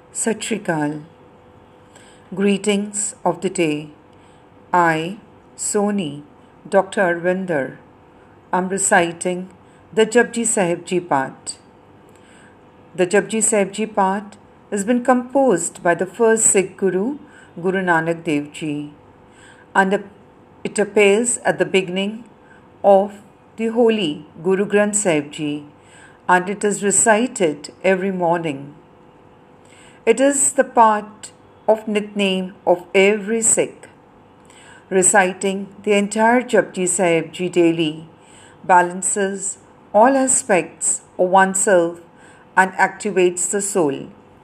Sat Shri Akal. Greetings of the day. I, Soni, Dr. Arvinder, am reciting the Japji Sahib Ji Path. The Japji Sahib Ji Path has been composed by the first Sikh Guru, Guru Nanak Dev Ji, and it appears at the beginning of the holy Guru Granth Sahib Ji, and it is recited every morning. It is the part of Nitnem of every Sikh. Reciting the entire Japji Sahib Ji daily balances all aspects of oneself and activates the soul.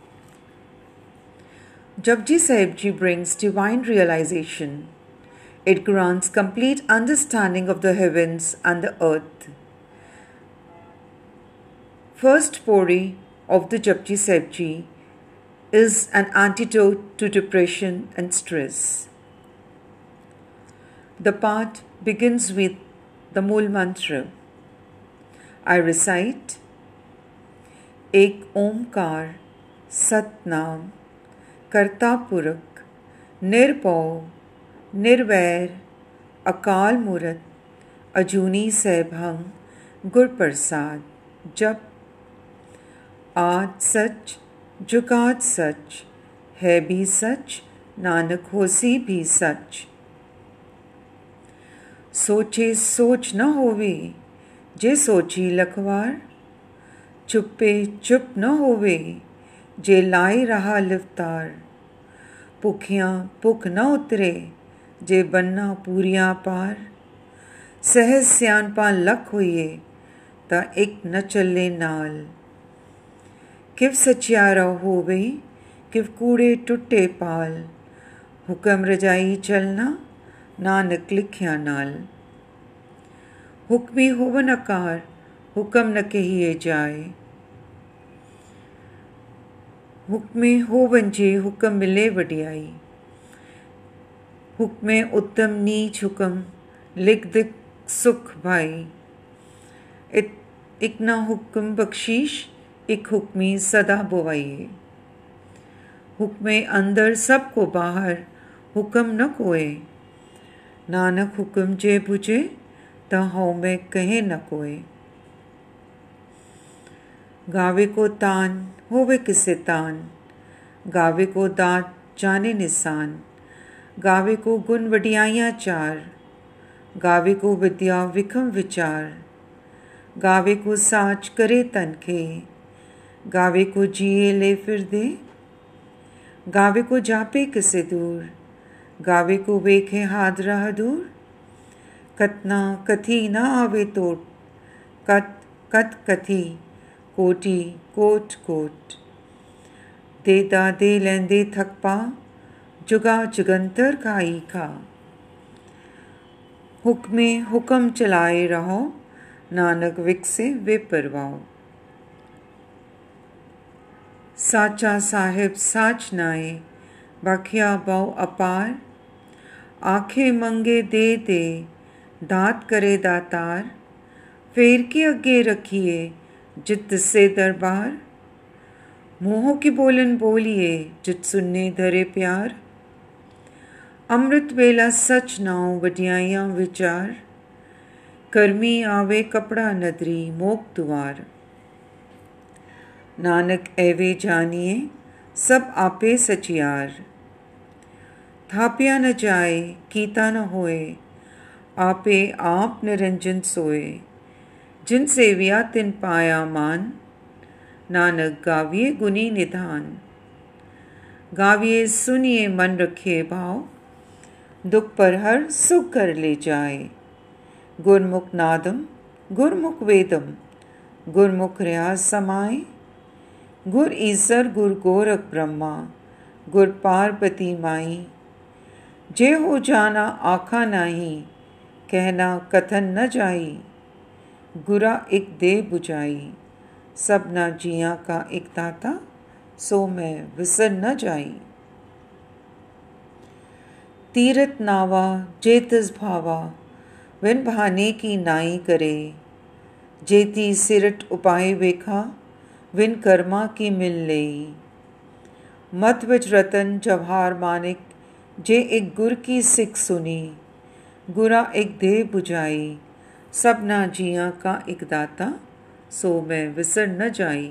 Japji Sahib Ji brings divine realization. It grants complete understanding of the heavens and the earth. First pori of the Japji Sahib Ji is an antidote to depression and stress. The part begins with the Mool Mantra. I recite Ek Omkar Satnam Karta Purak Nirbhav Nirvair Akal Murat Ajuni Saibhang Gur Prasad Jap Aaj Sach जुगात सच है भी सच नानक होसी भी सच सोचे सोच न होवे जे सोची लखवार चुप्पे चुप न होवे जे लाई रहा लिवतार भुखियाँ भुख न उतरे जे बन्ना पूरियाँ पार सहज सियानपा लख होइए ता एक न चले नाल किव सचियारा होवे किव कूड़े टुट्टे पाल हुक्म रजाई चलना नानक लिखिया नाल हुक्मी होवन अकार हुक्म न कहिए जाए हुक्मे होवन जे हुक्म मिले वडियाई हुक्मे उत्तम नीच हुक्म लिख दिख सुख भाई इक ना हुक्म बख्शीश एक हुक्मी सदा बुवाइए हुक्मे अंदर सबको बाहर हुक्म न कोए नानक हुक्म जे बुझे ता हौ में कहे न कोए गावे को तान होवे किसे तान गावे को दात जाने निसान गावे को गुण वडियाइयाँ चार गावे को विद्या विखम विचार गावे को साच करे तनखे गावे को जिए ले फिर दे गावे को जापे किसे दूर गावे को वेखे हाथ रह दूर कतना कथी न आवे तोट कत कथी कोटि कोट कोट दे दादे लेंदे थकपा जुगा जुगंतर खाई खा हुक्मे हुक्म चलाए रहो नानक विकसे वे परवाओ साचा साहिब साच नाए बाखिया बहु अपार आखे मंगे दे दात करे दातार फेर के अगे रखिए जित से दरबार मोह की बोलन बोलिए जित सुनने धरे प्यार अमृत वेला सच नाओ वडियाइयाँ विचार कर्मी आवे कपड़ा नदरी मोक दुआर नानक एवे जानिए सब आपे सचियार थापिया न जाए कीता न होए आपे आप निरंजन सोए जिन सेविया तिन पाया मान नानक गाविए गुनी निधान गाविए सुनिए मन रखिए भाव दुख पर हर सुख कर ले जाए गुरमुख नादम गुरमुख वेदम गुरमुख रियाज समाए गुर ईसर गुर गोरख ब्रह्मा गुर पार्वती माई जे हो जाना आखा नाही कहना कथन न जाई गुरा एक दे बुझाई सबना जिया का एक दाता सो मैं विसर न जाई तीरथ नावा जेतिस भावा विन भाने की नाई करे जेती सिरट उपाय वेखा विन कर्मा की मिल लेई मत विच रतन जवाहर मानिक, जे एक गुर की सिख सुनी, गुरा एक देह बुझाई, सबना जिया का एक दाता, सो मैं विसर न जाई।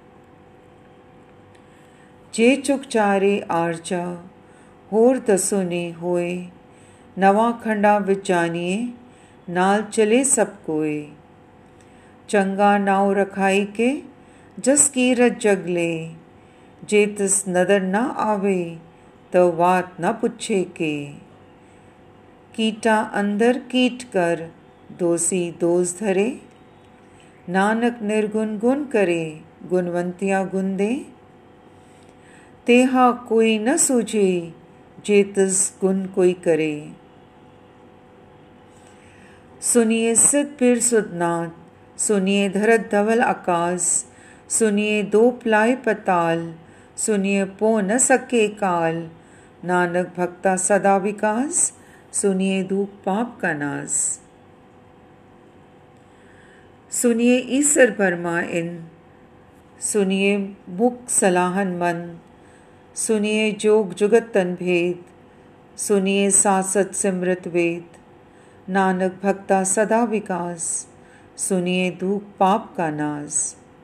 जे चुक चारे आरचा, होर दसो ने होए, नवा खंडा विच जानिए, नाल चले सब कोए। चंगा नाव रखाई के, जस कीरत जगले, जे तिस नदर न आवे, तो बात न पुछे के। कीटा अंदर कीट कर, दोषी दोष धरे, नानक निर्गुण गुण करे, गुणवंतिया गुण दे। तेहा कोई न सूझे, जे तिस गुण कोई करे। सुनिए सिद्ध पीर सुदनाथ, सुनिए धरत धवल आकाश, सुनिए दो प्लाय पताल, सुनिए पो न सके काल। नानक भक्ता सदा विकास, सुनिए दुख पाप का नाश। सुनिए ईसर बर्मा इन, सुनिए मुख सलाहन मन, सुनिए जोग जुगत तन भेद, सुनिए सासत सिमृत वेद। नानक भक्ता सदा विकास, सुनिए दुख पाप का नाश।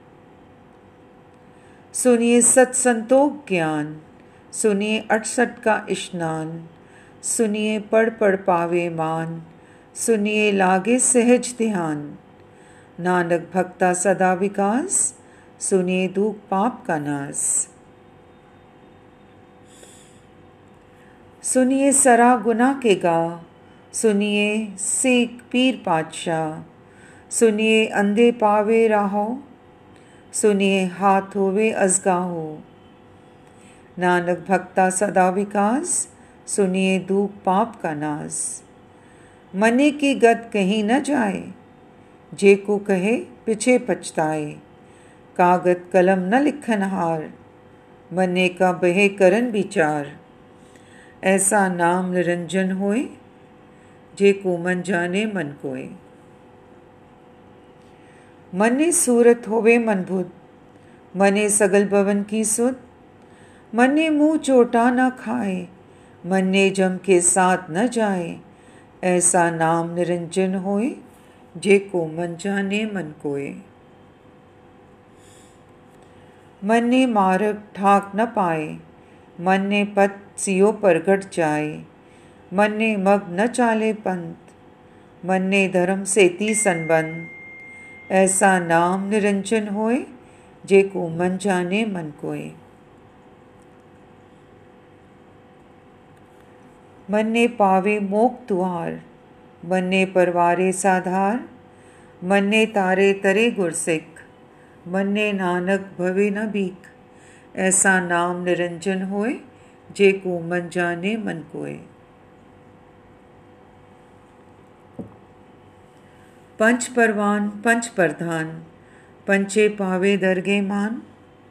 सुनिए सत्संतोख ज्ञान, सुनिए 68 का स्नान, सुनिए पढ़ पढ़ पावे मान, सुनिए लागे सहज ध्यान। नानक भक्ता सदा विकास, सुनिए दुख पाप का नाश। सुनिए सरा गुना के गा, सुनिए सेक पीर पातशाह, सुनिए अंधे पावे राहो, सुनिए हाथ होवे अजगाहो। नानक भक्ता सदा विकास, सुनिए दुख पाप का नाश। मने की गत कहीं न जाए, जे को कहे पिछे पछताए। कागत कलम न लिखन हार, मने का बहे करन विचार। ऐसा नाम निरंजन होए, जे को मन जाने मन कोय। मने सूरत होवे मन बुध, मने सगल भवन की सुध। मने मुँह चोटा न खाए, मने जम के साथ न जाए। ऐसा नाम निरंजन होए, जे को मन जाने मन कोय। मने मार्ग ठाक न पाए, मने पथ सियो परगट जाए। मने मग न चाले पंथ, मने धर्म सेती संबंध। ऐसा नाम निरंजन होए, जे को मन जाने मन कोय। मने पावे मोक तुहार, मने परवारे साधार। मने तारे तरे गुरसिख, मने नानक भवे न भीख। ऐसा नाम निरंजन होए, जे को मन जाने मन कोय। पंच परवान पंच प्रधान, पंचे पावे दरगे मान।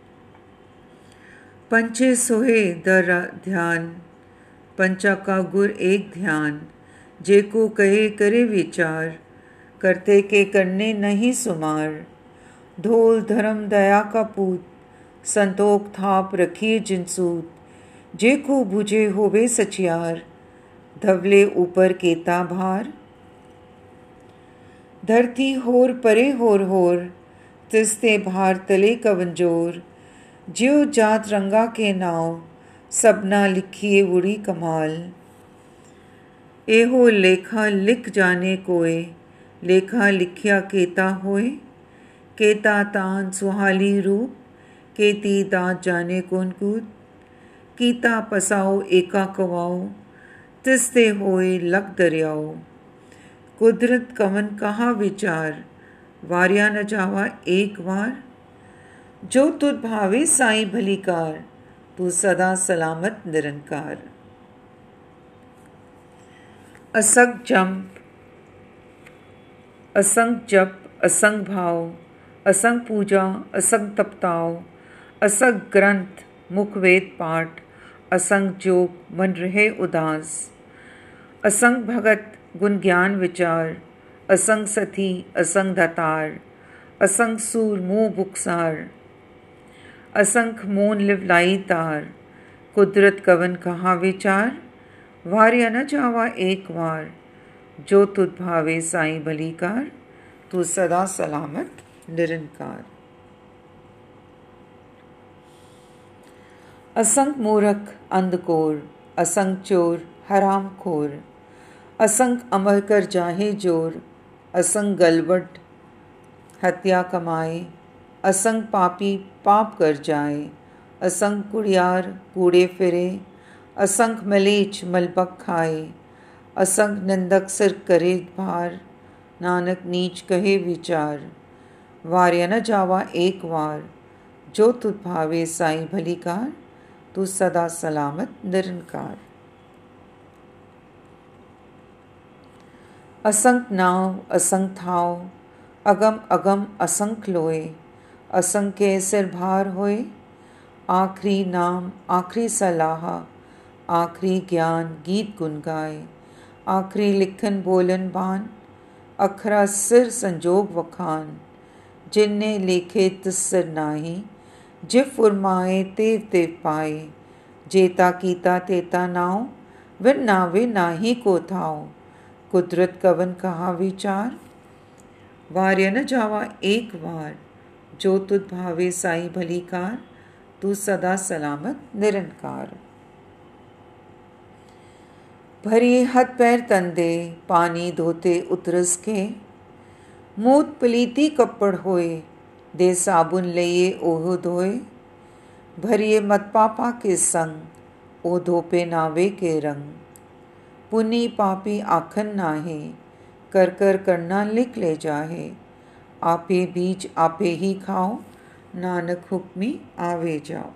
पंचे सोहे दर ध्यान, पंचा का गुर एक ध्यान। जे को कहे करे विचार, करते के करने नहीं सुमार। धोल धर्म दया का पूत, संतोख थाप रखिए जिनसूत। जे को बुझे होवे सचियार, धवले ऊपर केता भार। धरती होर परे होर होर, तिस्ते भार तले कवंजोर। ज्यो जात रंगा के नाव, सबना लिखिए उड़ी कमाल। एहो लेखा लिख जाने कोय, लेखा लिखिया केता होए। केता तान सुहाली रूप, केती दात जाने कौन कूद। कीता पसाओ एका कवाओ, तिस्ते होए लख दरियाओ। कुदरत कवन कहा विचार, वारिया न जावा एक बार। जो तुद भावे साई भलीकार, तू सदा सलामत निरंकार। असंग जप, असंग जप, असंग भाव, असंग पूजा, असंग तपताव। असंग ग्रंथ मुख वेद पाठ, असंग जोग मन रहे उदास। असंग भगत गुण ज्ञान विचार, असंग सती असंग दातार। असंग सूर मुँह बुकसार, असंख मोन लिवलाई तार। कुदरत कवन कहा विचार, वार्या न जावा एक वार, जो तुध भावे साईं भलीकार, तू सदा सलामत निरंकार। असंग मूर्ख अंधकोर, असंग चोर हराम खोर, असंग अमर कर जाहे जोर, असंग गलवट हत्या कमाए, असंग पापी पाप कर जाए, असंग कुड़ियार कूड़े फिरे, असंग मलेच मलबक खाए, असंग निंदक सिर करे भार, नानक नीच कहे विचार, वार्या न जावा एक वार, जो तुझ भावे साईं भलीकार, तू सदा सलामत निरंकार। असंख नाव असंख थाव, अगम अगम असंख लोए, असंख के सिर भार होए, आखरी नाम आखरी सलाह, आखरी ज्ञान गीत गुन गाए, आखरी लिखन बोलन बान, अखरा सिर संजोग वखान, जिनने लेखे तिस सिर नाही, जिव फुरमाए तेव तेव पाए, जेता कीता तेता नाव, विन नावे नाही को थाव, कुदरत कवन कहा विचार, वार्या न जावा एक वार, जो तुध भावे साई भलीकार, तू सदा सलामत निरंकार। भरिए हाथ पैर तंदे, पानी धोते उतरस के, मूत पलीती कपड़ होए, दे साबुन लइए ओहो धोए, भरिए मत पापा के संग, ओ धोपे नावे के रंग, पुनी पापी आखन नाहे, कर कर करना लिख ले जाहे, आपे बीज आपे ही खाओ, नानक हुक्मी आवे जाओ।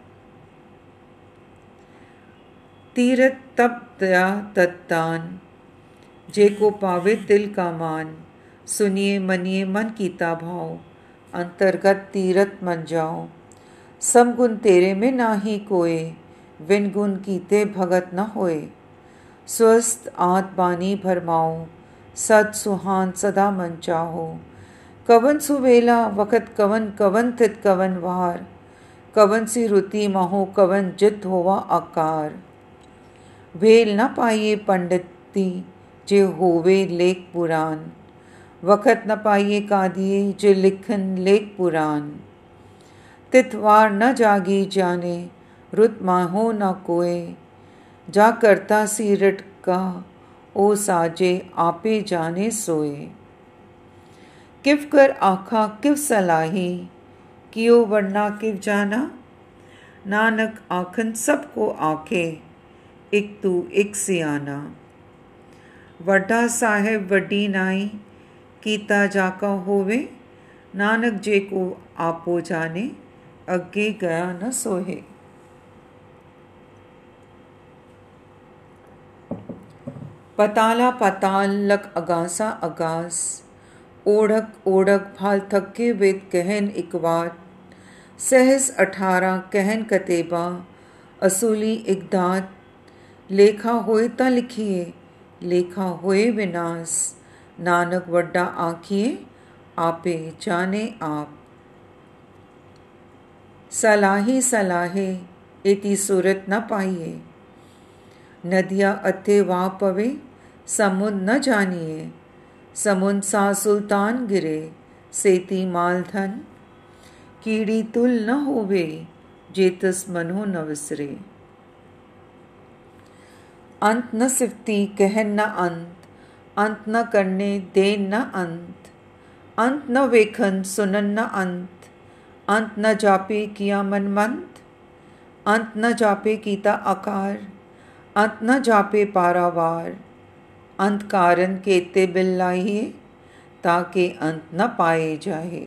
तीरथ तप दया तत्तान, जे को पावे तिल का मान, सुनिए मनिए मन कीता भाव, अंतर्गत तीरथ मन जाओ, सब गुण तेरे में नाही कोय, विन गुण कीते भगत न होए, स्वस्थ आत बानी भरमाओ, सद सुहान सदा मन चाहो, कवन सुवेला वक़्त कवन कवन थित कवन वार, कवन सी रुति महो कवन जित होवा आकार, भेल न पाइए पंडिती जे होवे लेख पुराण, वक़्त न पाइए कादिए जे लिखन लेख पुराण, तितवार न जागी जाने, रुत माहो न कोय, जा करता सी रट का, ओ साजे आपे जाने सोए, किव कर आखा किव सलाही, कियो वरना किव जाना, नानक आखन सबको आखे, एक तू एक सियाना, वड्डा साहेब वड्डी नाई, कीता जाका होवे, नानक जे को आपो जाने, अग्गे गया न सोहे। पताला पताल लक अगासा अगास, ओढ़क ओढ़क भाल थके वेद कहन इकवात, सहस 18 कहन कतेबा, असूली इकदात, लेखा होए ता लिखिए, लेखा होए विनाश, नानक वड्डा आखिए, आपे जाने आप। सलाहे सलाहे एती सूरत न पाइए, नदिया अथे वाह पवे, समुद न जानिए, समुद सा सुल्तान गिरे, सेती मालधन, कीड़ी तुल न होवे, जेतस मनो न विसरे, अंत न सिफती कहन न अंत न करने देन न अंत न वेखन सुनन न अंत न जापे किया मनमंत, अंत न जापे कीता आकार, अंत न जापे पारावार, अंत कारण केते बिल्लाहिए, ताके अंत न पाए जाहे,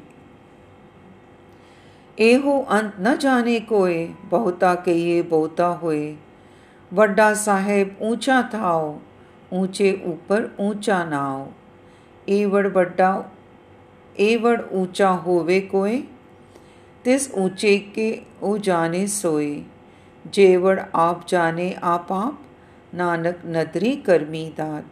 एहो अंत न जाने कोय, बहुता कहिए बहुता होए, वड्डा साहेब ऊंचा थाओ, ऊंचे ऊपर ऊंचा नाव, एवड़ वड्डा एवड़ ऊंचा होवे कोय, तिस ऊंचे के ओ जाने सोए, जेवड़ आप जाने आप, नानक नदरी करमी दात।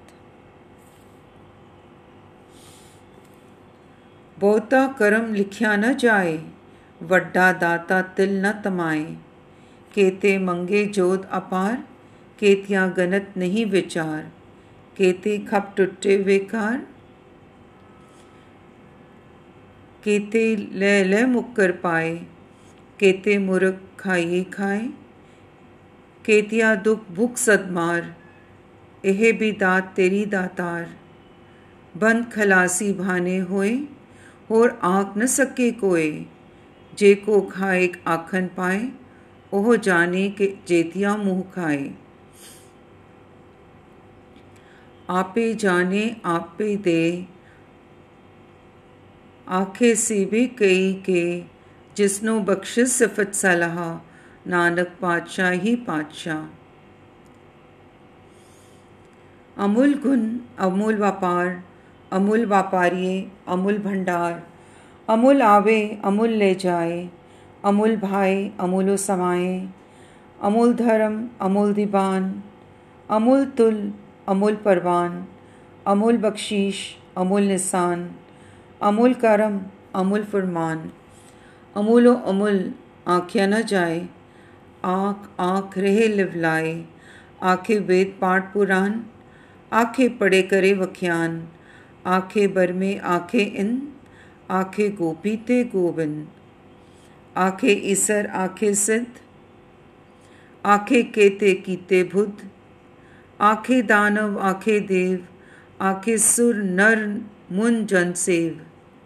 बहुता करम लिखिया न जाए, वड्डा दाता तिल न तमाए, केते मंगे जोत अपार, केतियाँ गनत नहीं विचार, केते खप टुट्टे बेकार, केते लय लय मुक्कर पाए, केते मुर्ख खाइए खाए, केतिया दुख भुख सदमार, एहे भी दात तेरी दातार, बंद खलासी भाने होए, होर आँख न सके कोए, जे को खाए आखन पाए, ओह जाने के जेतिया मुँह खाए। आपे जाने आपे दे, आखे सीबे कई के, जिसनो बख्शिश सिफत सलाह, नानक पातशाह ही पातशाह। अमूल गुण अमूल व्यापार, अमूल व्यापारिये अमूल भंडार, अमूल आवे अमूल ले जाए, अमूल भाई अमूलो समाए, अमूल धर्म अमूल दीवान, अमूल तुल अमूल परवान, अमूल बख्शीश अमूल निशान, अमूल करम अमूल फरमान, अमूलो अमूल आँख्या न जाए, आँख आँख रहे लिवलाए, आखे वेद पाठ पुराण, आखे पढ़े करे वख्यान, आखे बर में आखे इन, आखे गोपी ते गोविंद, आखे ईसर आखे सिद्ध, आखे केते कीते बुद्ध, आखे दानव आखे देव, आखे सुर नर मुन जन सेव,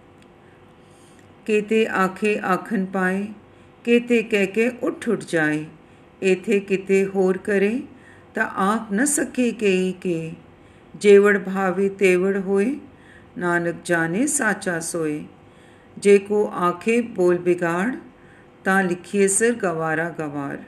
केते आखे आखन पाए, केते कह के उठ जाए, एथे किते होर करे, ता आँख न सके केई के, जेवड़ भावे तेवड़ होए, नानक जाने साचा सोए, जे को आखे बोल बिगाड़, ता लिखिए सिर गवारा गवार।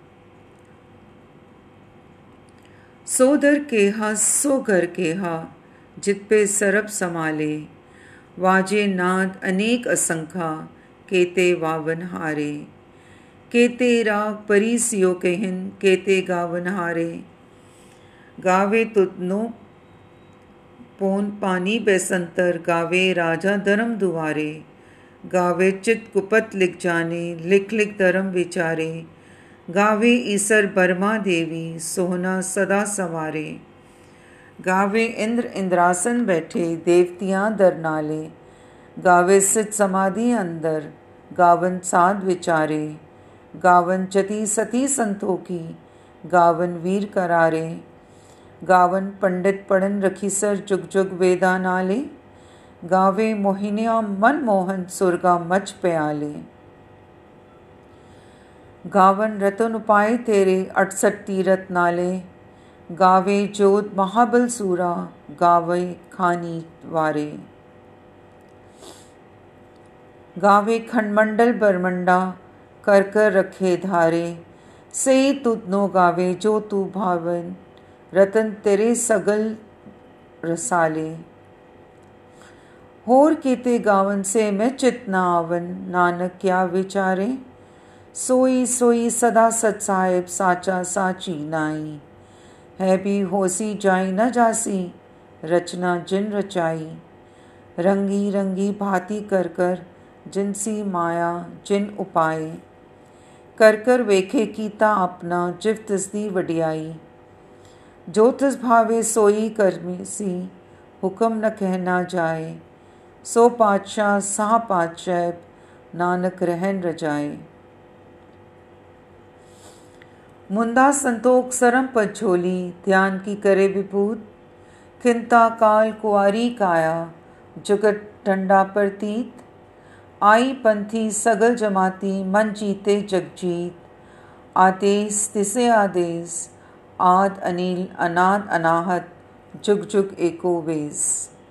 सो दर केहा सो घर केहा, जित पे सरब समाले, वाजे नाद अनेक असंखा, केते वावन हारे, केते राग परी सियो कहन, केते गावन हारे, गावे तुतनो पोन पानी बेसंतर, गावे राजा धर्म दुआरे, गावे चित कुपत लिख जाने, लिख लिख धर्म विचारे, गावे ईसर बर्मा देवी, सोहना सदा सवारे, गावे इंद्र इंद्रासन बैठे, देवतियाँ दर नाले, गावे सिद्ध समाधि अंदर, गावन साध विचारे, गावन जति सती संतोखी, गावन वीर करारे, गावन पंडित पढ़न रखीसर जुग जुग वेदा नाले, गावे मोहिनिया मन मोहन सुरगा मच प्याले, गावन रतन उपाय तेरे 68 तीरथ नाले, गावे जोत महाबल सूरा, गावे खानी वारे, गावे खंडमंडल बरमंडा, कर कर रखे धारे, से तुदनो गावे जो तू भावन, रतन तेरे सगल रसाले, होर केते गावन से मैं चित न आवन, नानक क्या विचारे, सोई सोई सदा सत साहिब, साचा साची नाई, है भी होसी जाई न जासी, रचना जिन रचाई, रंगी रंगी भांति कर कर, जिनसी माया जिन उपाय, कर कर वेखे कीता अपना, जिव तिसदी वडियाई, जो तिस भावे सोई करमी सी, हुक्म न कहना जाए, सो पातशाह साह पातशाह, नानक रहन रजाए। मुंदा संतोख सरम पद झोली, ध्यान की करे विभूत, खिंता काल कुआरी काया, जुगत ठंडा प्रतीत, आई पंथी सगल जमाती, मन जीते जगजीत, आदेश तिसे आदेश, आद अनिल अनाद अनाहत, जुग जुग एको वेस,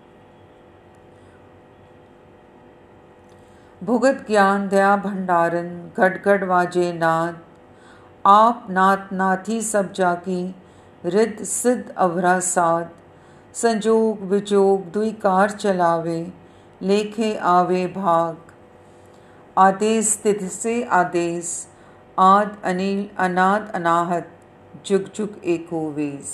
भुगत ज्ञान दया भंडारन, घट घट वाजे नाद, आप नाथ नाथी सब जाकी, रिद्ध सिद्ध अवरा साध, संजोग विजोग दुई कार चलावे, लेखे आवे भाग, आदेश तिथ से आदेश, आद अनिल अनाद अनाहत, जुग जुग एको वेस।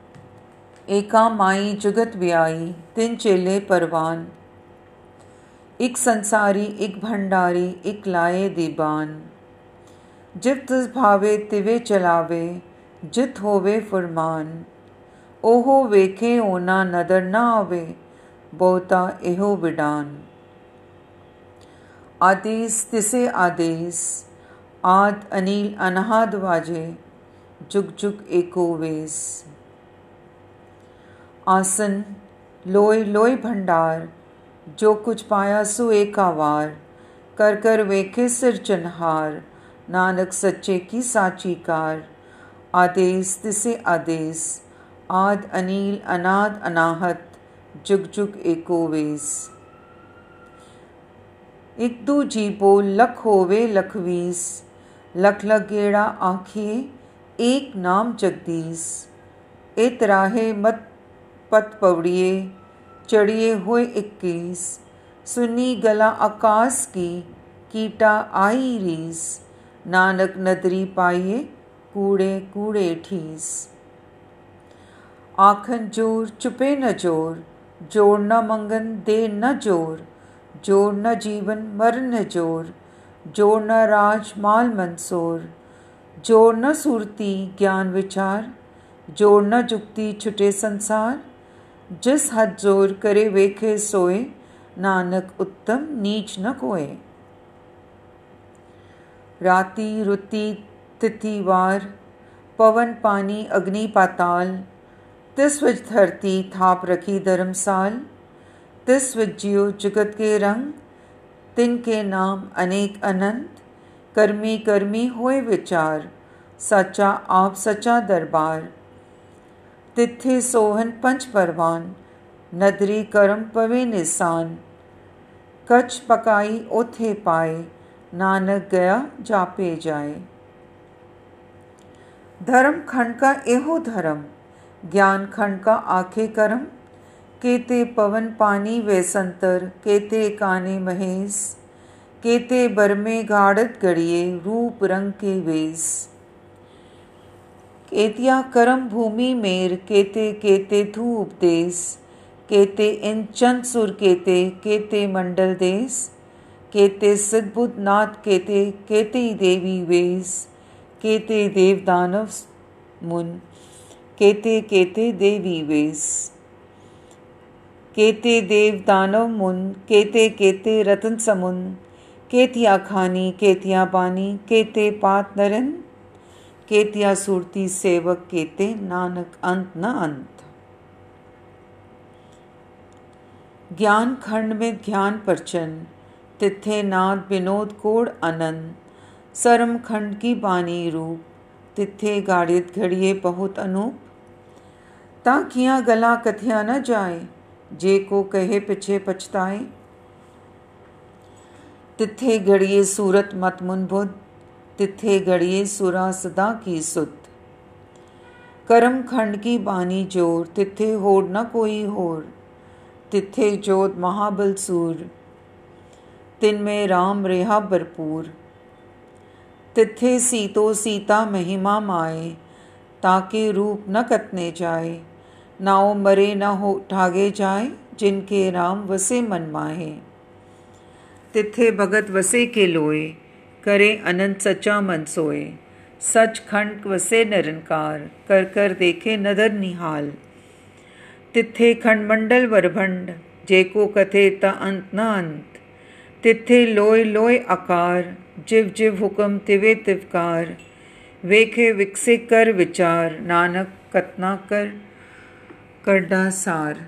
एका माई जुगत व्याई, तिन चेले परवान, एक संसारी एक भंडारी एक लाए दीबान। जित तिस भावे तिवे चलावे, जित होवे फुरमान। ओहो वेखे ओना नदर ना आवे, बहुता एहो विडान। आदेश तिसे आदेश, आद अनिल अनहाद वाजे, जुग जुग एको वेस। आसन लोय लोय भंडार, जो कुछ पाया सो एकावार। कर कर वेखे सिरजनहार, नानक सच्चे की साची कार। आदेश तिसे आदेश, आद अनिल अनाद अनाहत, जुग जुग एको वेस। एक दू जीपो लख होवे लखवीस, लख लख गेड़ा आखिए एक नाम जगदीश। ए तराहे मत पत पवड़िए, चढ़िए हुए 21। सुनी गला आकाश की, कीटा आई रीस। नानक नदरी पाइए, कूड़े कूड़े ठीस। आखन जोर चुपे न जोर, जोर न मंगन दे न जोर। जोर न जीवन मर न जोर, जोर न राज माल मंसोर। जोर न सुरती ज्ञान विचार, जोर न जुक्ति छुटे संसार। जिस हद जोर करे वेखे सोए, नानक उत्तम नीच न कोय। राति रुति तिथि वार, पवन पानी अग्नि पाताल। तिस विच धरती थाप रखी धर्मसाल। तिस विच जियो जुगत के रंग, तिनके नाम अनेक अनंत। कर्मी कर्मी होए विचार, सच्चा आप सच्चा दरबार। तिथे सोहन पंच परवान, नदरी करम पवे निसान। कछ पकाई ओथे पाए, नानक गया जापे जाए। धर्म खंड का एहो धर्म, ज्ञान खंड का आखे कर्म। केते पवन पानी वे संतर, केते काने महेश। केते बरमे गाड़त गड़िए, रूप रंग के वेश। केतिया करम भूमि मेर, केते केते धू उपदेश। केते इन चंद सुर केते, केते मंडल देश। केते सिद्ध बुद्ध नाथ केते, केते देवी वेश। केते देव दानव मुन, केते केते देवी वेश। केते देव दानव मुन, केते केते रतन समुन। केतिया खानी केतिया बानी, केते पात नरन। केतिया सुरती सेवक केते, नानक अंत न अंत। ज्ञान खंड में ध्यान परचन, तिथे नाद विनोद कोड आनंद। सरम खंड की बानी रूप, तिथे गाड़ित घड़िए बहुत अनूप। ताकिया गला कथिया न जाए, जे को कहे पिछे पछताए। तिथे घड़िए सूरत मत मुन बुद्ध, तिथे घड़िए सुरा सदा की सुध। करम खंड की बानी जोर, तिथे होड़ न कोई होर। तिथे जोत महाबल सूर, तिनमें राम रेहा भरपूर। तिथे सीतो सीता महिमा माए, ताके रूप न कतने जाए। नाओ मरे न हो ठागे जाए, जिनके राम वसे मन माहे। तिथे भगत वसे के लोए, करे अनंत सच्चा मन सोए। सच खंड वसे निरंकार, कर कर देखे नदर निहाल। तिथे खंड मंडल वरभंड, जेको कथे ता अंत न अंत। तिथे लोय लोय आकार, जिव जिव हुक्म तिवे तिवकार। वेखे विकसे कर विचार, नानक कतना कर करडा सार।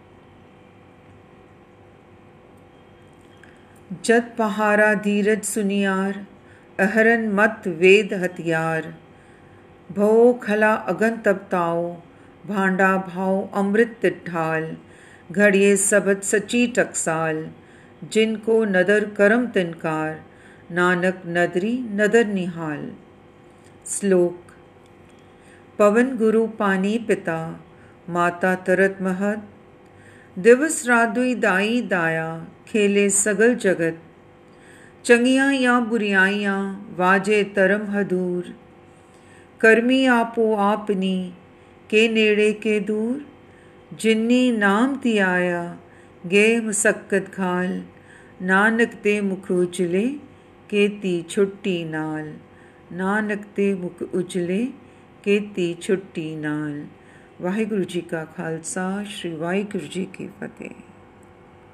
जत पहारा धीरज सुनियार, अहरन मत वेद हथियार। भवो खला अगन तपताओ, भांडा भाव अमृत तिठाल। घड़िए सबद सची टकसाल, जिनको नदर करम तिनकार। नानक नदरी नदर निहाल। श्लोक। पवन गुरु पानी पिता, माता तरत महत। दिवस रादुई दाई दाया, खेले सगल जगत। चंगियां या बुरियाइयां, वाजे तरम हदूर। कर्मी आपो आपनी, के नेड़े के दूर। जिन्नी नाम तियाया, गे मसक्कत घाल। ਨਾਨਕ ਤੇ ਮੁਖ ਉਜਲੇ ਕੀਤੀ ਛੁੱਟੀ ਨਾਲ। ਨਾਨਕ ਤੇ ਮੁਖ ਉਜਲੇ ਕੀਤੀ ਛੁੱਟੀ ਨਾਲ। ਵਾਹਿਗੁਰੂ ਜੀ ਕਾ ਖਾਲਸਾ, ਸ਼੍ਰੀ ਵਾਹਿਗੁਰੂ ਜੀ ਕੀ ਫਤਿਹ।